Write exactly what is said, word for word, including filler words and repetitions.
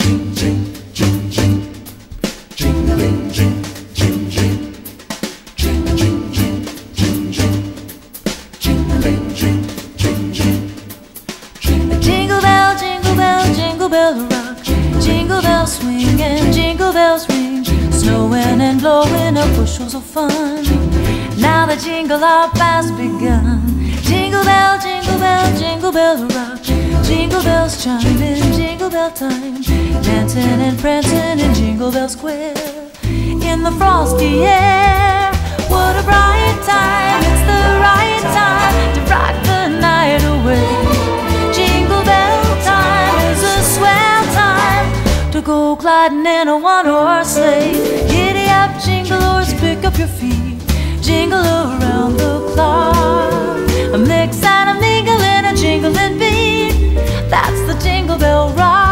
Jingle bell, jingle bell, jingle bell rock. Jingle bells swing and jingle bells ring. Snowing and blowing up bushels of fun. Now the jingle hop has begun. Jingle bell, jingle bell, jingle bell rock. Jingle bells chime in jingle bell time. Dancing and prancing in Jingle Bell Square. In the frosty air, what a bright time. It's the right time to rock the night away. Jingle bell time is a swell time to go gliding in a one-horse sleigh. Giddy up, jingle horse, pick up your feet. Jingle around the clock. A mix and a mingle and a jingling beat. That's the Jingle Bell Rock.